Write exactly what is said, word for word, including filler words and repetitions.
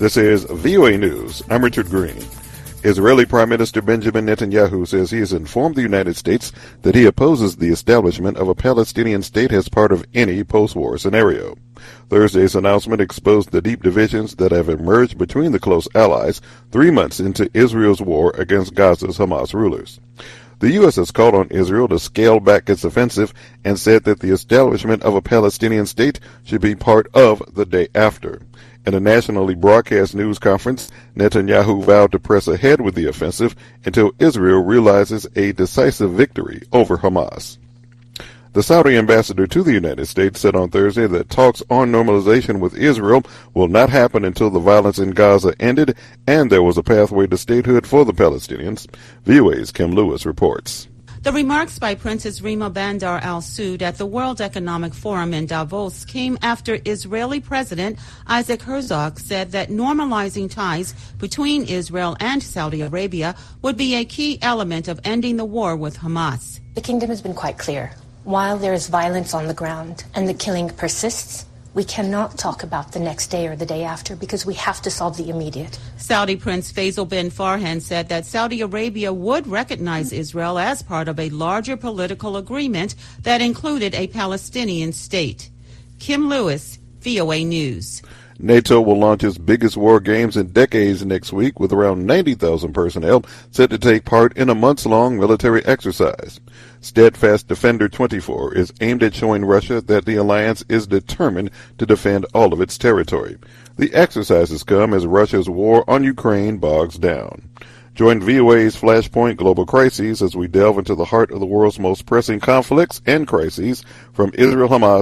This is V O A News. I'm Richard Green. Israeli Prime Minister Benjamin Netanyahu says he has informed the United States that he opposes the establishment of a Palestinian state as part of any post-war scenario. Thursday's announcement exposed the deep divisions that have emerged between the close allies three months into Israel's war against Gaza's Hamas rulers. The U S has called on Israel to scale back its offensive and said that the establishment of a Palestinian state should be part of the day after. In a nationally broadcast news conference, Netanyahu vowed to press ahead with the offensive until Israel realizes a decisive victory over Hamas. The Saudi ambassador to the United States said on Thursday that talks on normalization with Israel will not happen until the violence in Gaza ended and there was a pathway to statehood for the Palestinians. V O A's Kim Lewis reports. The remarks by Princess Rima Bandar Al Saud at the World Economic Forum in Davos came after Israeli President Isaac Herzog said that normalizing ties between Israel and Saudi Arabia would be a key element of ending the war with Hamas. The kingdom has been quite clear. While there is violence on the ground and the killing persists, we cannot talk about the next day or the day after because we have to solve the immediate. Saudi Prince Faisal bin Farhan said that Saudi Arabia would recognize Israel as part of a larger political agreement that included a Palestinian state. Kim Lewis, V O A News. NATO will launch its biggest war games in decades next week with around ninety thousand personnel set to take part in a months-long military exercise. Steadfast Defender twenty-four is aimed at showing Russia that the alliance is determined to defend all of its territory. The exercises come as Russia's war on Ukraine bogs down. Join V O A's Flashpoint Global Crises as we delve into the heart of the world's most pressing conflicts and crises, from Israel-Hamas